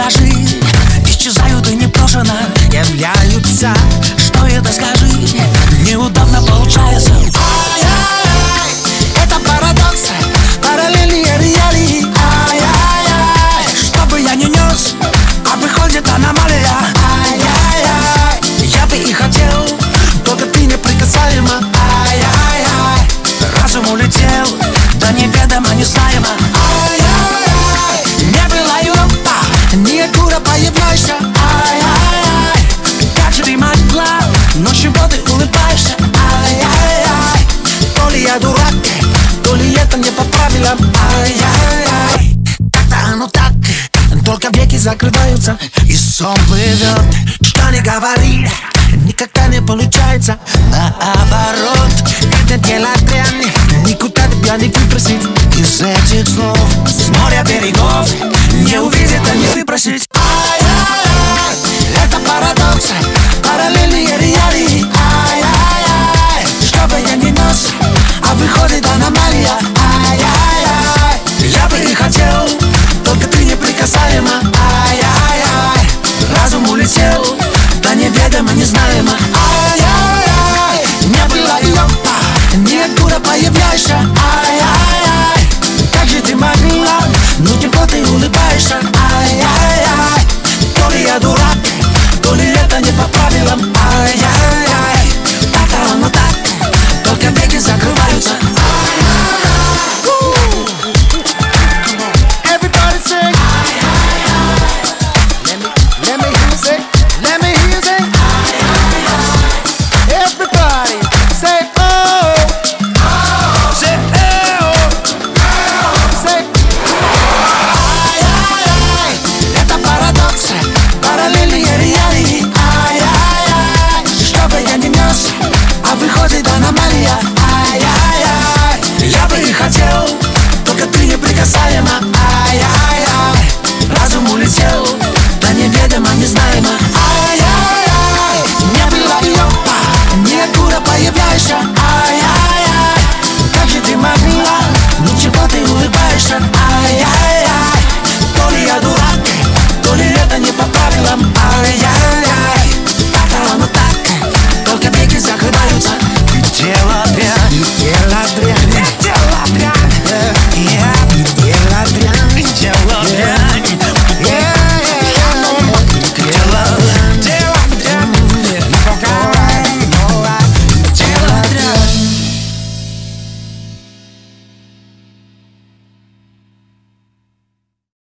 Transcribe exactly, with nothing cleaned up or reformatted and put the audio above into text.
миражи исчезают и непрошено являются. Что это, скажи? Неудобно получается. Ай-яй-яй, это парадокс, параллельные реалии. Ай-яй-яй, что бы я ни нес, а выходит аномалия. Ай-яй-яй, я бы и хотел, только ты неприкасаема. Ай-яй-яй, разум улетел, да неведомо, незнаемо. Ай-яй-яй, не было юрта, ниоткуда появляешься. Ай-яй-яй, как же ты могла, но чего ты улыбаешься? Ай-яй-яй, то ли я дурак, то ли это не по правилам. Ай-яй-яй, так-то оно так, только веки закрываются и сон плывет. Что ни говори, никогда не получается. Наоборот, это дело дрянь, никуда тебя не выбросить из этих слов. С моря берегов не увидеть, а не выбросить.